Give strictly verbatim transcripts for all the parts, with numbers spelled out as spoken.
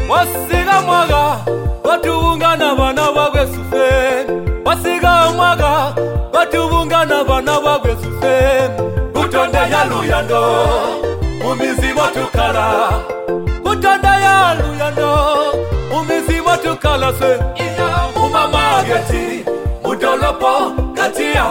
wasiga mwaga batubungana bana bagwesufe wasiga mwaga batubungana bana bagwesufe Butonde ya luyando umizimo tukala Butonde ya luyando umizimo tukala se ina umama geti mudolopo katia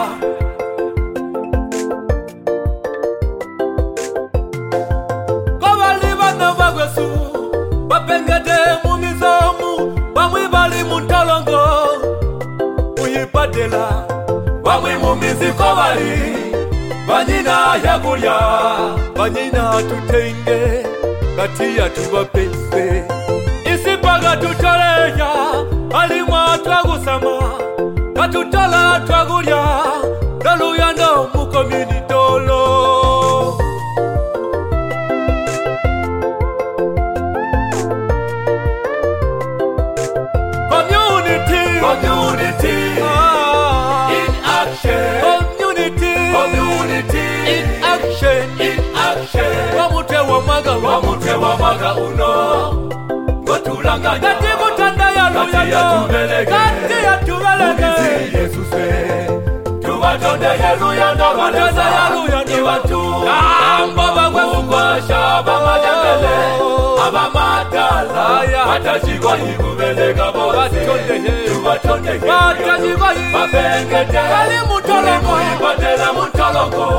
Kobali bana bagwesu bapengete mumizomu bamwi bali muntolongo uyipadela bamwi mumizi kobali Banyina ya kulya banyina tutenge katia tubapese isipaga tutoleya alimwa twagusama katutola twagulya daluyando mu community tolo Community Community ah. In action Community Community In action In action Wamute wamaga Wamute wamaga uno Ngotulanganya Kati kutanda ya luyano Kati ya tubelege Umizi Yesuse Tubatonde ya luyano Tubatonde ya luyano Iwatu Ambaba kwesubasha Bamajembele Abamatala Batachigwa higubelega bose Tubatonde ya Batachigwa higubelega Bapengete Kali mutolongo Ibatela mutolongo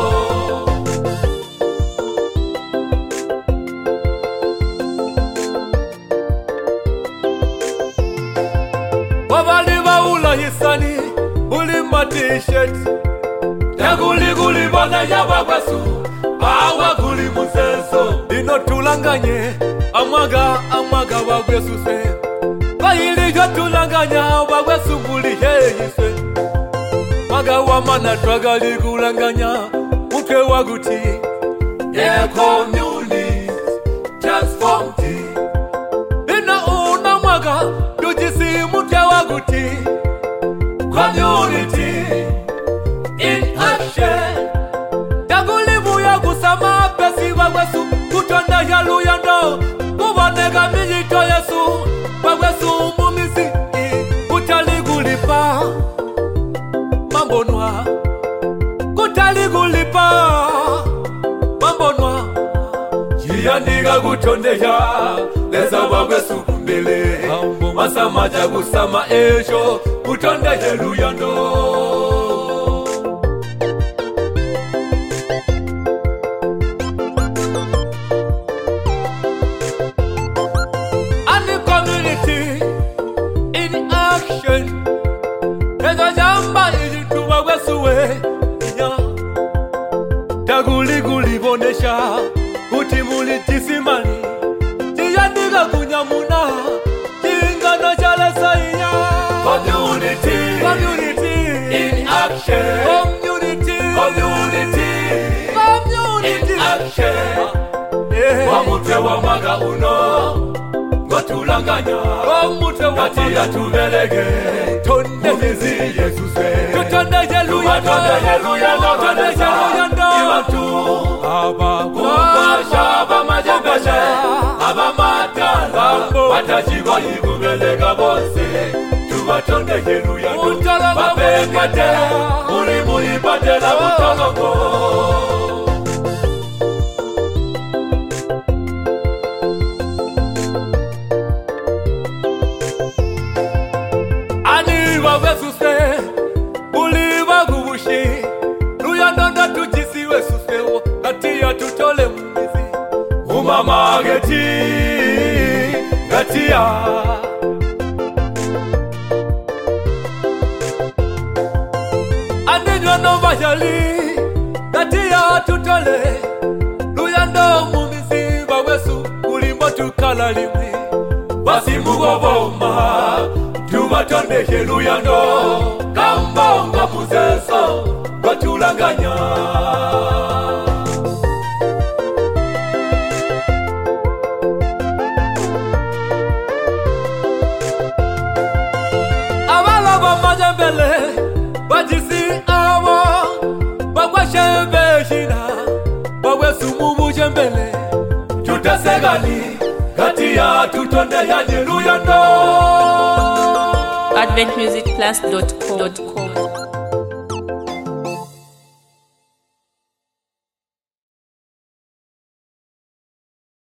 Wabali baula hisani Uli ma t-shirt Taguli guli bana yaba basu Awa guli musenso Dino tulanganye Amaga amaga wagwesu se Bahili jo tulanganya wagwesu muli heyise Maga wamana twagali gulanganya Mutwe waguti Yeah community Transformed Ina una maga Dujisi mutwe waguti Community In action Taguli muya gusama Pesi wagwesu Kutonda ya luyando Kubanega mijito yesu Wagwesu mumizi Kutaligulipa Mambonwa Kutaligulipa Mambonwa Yiyandiga kutondeya Leza wagwesu kumbele Masama jagusama esho Kutondeye luyando Taguli guli bonesha Utimuli tisimani Tiyandiga kunyamuna Tingano chale saiya Community Community In action Community Community Community In action yeah. Wamute wamaga uno Ngotulanganya Wamute wamaga Katia tubelege Tonde Umizi Yesuse Tutonde yeluya Tutonde yeluya Tutonde yeluya Iwatu Aba Kumbasha Aba majembele Aba matala Batachigwa higubelega bose Tubatonde yeluya Bapengete Muli muli batela mutolongo Wagwesuse Uliwa gubushi Luyandonda tujisiwe susewo Katia tutole mumizi Umama geti Katia Andinywa no vajali Katia tutole Luyando mumizi Wagwesu Ulimbo tukala limwi Basi mugoboma Tubatonde luyando Kambonga muzeso Batulanganya Abala ba majambele Bajisi awa Bagwashembe shina Bagwesu mumu jembele Tutasegani kati ya tutonde ya niruyando advent music plus dot com